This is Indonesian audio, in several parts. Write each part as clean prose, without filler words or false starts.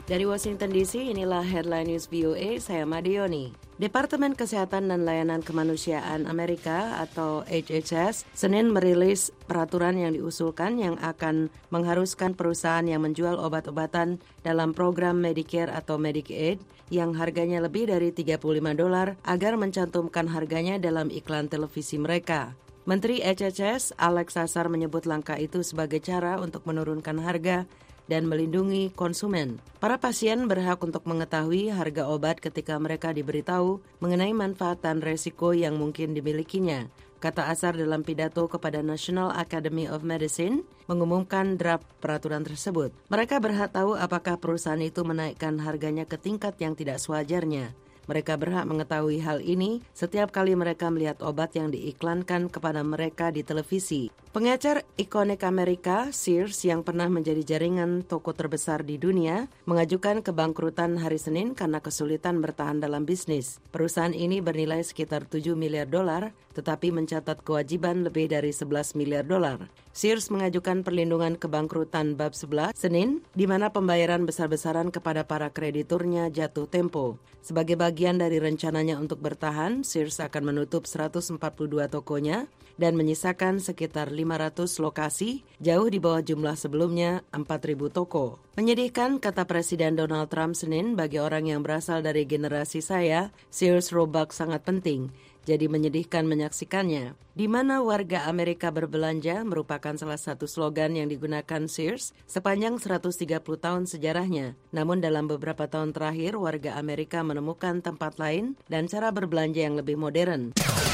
Dari Washington DC, inilah Headline News VOA, saya Madioni. Departemen Kesehatan dan Layanan Kemanusiaan Amerika atau HHS Senin merilis peraturan yang diusulkan yang akan mengharuskan perusahaan yang menjual obat-obatan dalam program Medicare atau Medicaid yang harganya lebih dari $35 agar mencantumkan harganya dalam iklan televisi mereka. Menteri HHS Alex Azar menyebut langkah itu sebagai cara untuk menurunkan harga dan melindungi konsumen. Para pasien berhak untuk mengetahui harga obat ketika mereka diberitahu mengenai manfaat dan resiko yang mungkin dimilikinya, kata Azar dalam pidato kepada National Academy of Medicine mengumumkan draft peraturan tersebut. Mereka berhak tahu apakah perusahaan itu menaikkan harganya ke tingkat yang tidak sewajarnya. Mereka berhak mengetahui hal ini setiap kali mereka melihat obat yang diiklankan kepada mereka di televisi. Pengecer ikonik Amerika, Sears, yang pernah menjadi jaringan toko terbesar di dunia, mengajukan kebangkrutan hari Senin karena kesulitan bertahan dalam bisnis. Perusahaan ini bernilai sekitar $7 miliar, tetapi mencatat kewajiban lebih dari $11 miliar. Sears mengajukan perlindungan kebangkrutan bab 11 Senin, di mana pembayaran besar-besaran kepada para krediturnya jatuh tempo. Sebagai bagian dari rencananya untuk bertahan, Sears akan menutup 142 tokonya dan menyisakan sekitar 500 lokasi, jauh di bawah jumlah sebelumnya 4.000 toko. Menyedihkan, kata Presiden Donald Trump Senin, bagi orang yang berasal dari generasi saya, Sears Roebuck sangat penting. Jadi menyedihkan menyaksikannya. Di mana warga Amerika berbelanja merupakan salah satu slogan yang digunakan Sears sepanjang 130 tahun sejarahnya. Namun dalam beberapa tahun terakhir, warga Amerika menemukan tempat lain dan cara berbelanja yang lebih modern.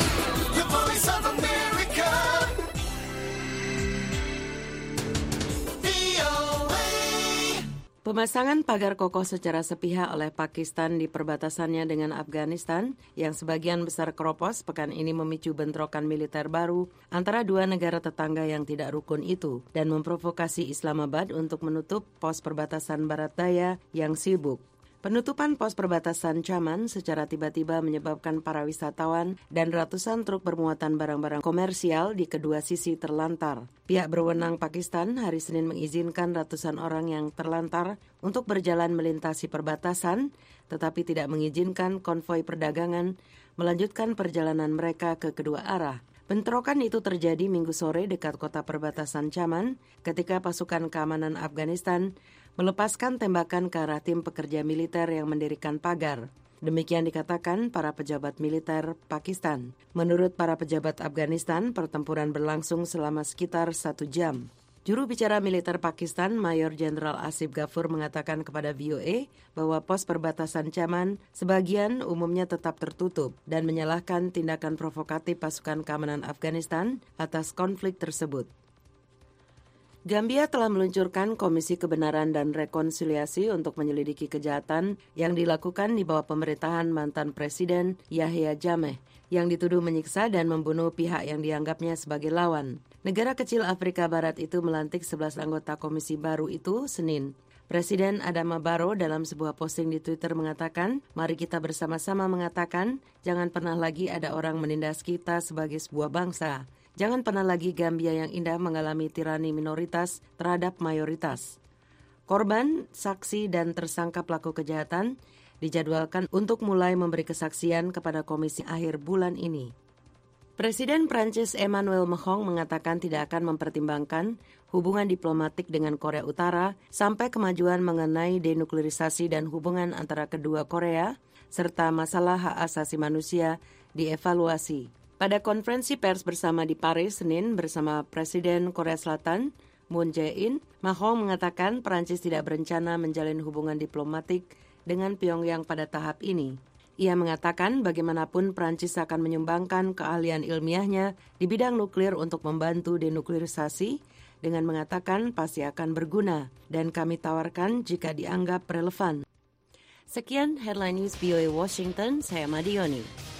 Pemasangan pagar kokoh secara sepihak oleh Pakistan di perbatasannya dengan Afghanistan yang sebagian besar keropos pekan ini memicu bentrokan militer baru antara dua negara tetangga yang tidak rukun itu dan memprovokasi Islamabad untuk menutup pos perbatasan barat daya yang sibuk. Penutupan pos perbatasan Chaman secara tiba-tiba menyebabkan para wisatawan dan ratusan truk bermuatan barang-barang komersial di kedua sisi terlantar. Pihak berwenang Pakistan hari Senin mengizinkan ratusan orang yang terlantar untuk berjalan melintasi perbatasan, tetapi tidak mengizinkan konvoi perdagangan melanjutkan perjalanan mereka ke kedua arah. Bentrokan itu terjadi Minggu sore dekat kota perbatasan Chaman ketika pasukan keamanan Afghanistan melepaskan tembakan ke arah tim pekerja militer yang mendirikan pagar. Demikian dikatakan para pejabat militer Pakistan. Menurut para pejabat Afghanistan, pertempuran berlangsung selama sekitar 1 jam. Juru bicara militer Pakistan, Mayor Jenderal Asif Ghafur mengatakan kepada VOA bahwa pos perbatasan Chaman sebagian umumnya tetap tertutup dan menyalahkan tindakan provokatif pasukan keamanan Afghanistan atas konflik tersebut. Gambia telah meluncurkan Komisi Kebenaran dan Rekonsiliasi untuk menyelidiki kejahatan yang dilakukan di bawah pemerintahan mantan Presiden Yahya Jammeh yang dituduh menyiksa dan membunuh pihak yang dianggapnya sebagai lawan. Negara kecil Afrika Barat itu melantik 11 anggota komisi baru itu Senin. Presiden Adama Barrow dalam sebuah posting di Twitter mengatakan, "Mari kita bersama-sama mengatakan, jangan pernah lagi ada orang menindas kita sebagai sebuah bangsa. Jangan pernah lagi Gambia yang indah mengalami tirani minoritas terhadap mayoritas." Korban, saksi, dan tersangka pelaku kejahatan dijadwalkan untuk mulai memberi kesaksian kepada komisi akhir bulan ini. Presiden Prancis Emmanuel Macron mengatakan tidak akan mempertimbangkan hubungan diplomatik dengan Korea Utara sampai kemajuan mengenai denuklerisasi dan hubungan antara kedua Korea, serta masalah hak asasi manusia dievaluasi. Pada konferensi pers bersama di Paris Senin bersama Presiden Korea Selatan, Moon Jae-in, Macron mengatakan Prancis tidak berencana menjalin hubungan diplomatik dengan Pyongyang pada tahap ini. Ia mengatakan bagaimanapun Prancis akan menyumbangkan keahlian ilmiahnya di bidang nuklir untuk membantu denuklerisasi dengan mengatakan pasti akan berguna dan kami tawarkan jika dianggap relevan. Sekian Headline News VOA Washington, saya Madioni.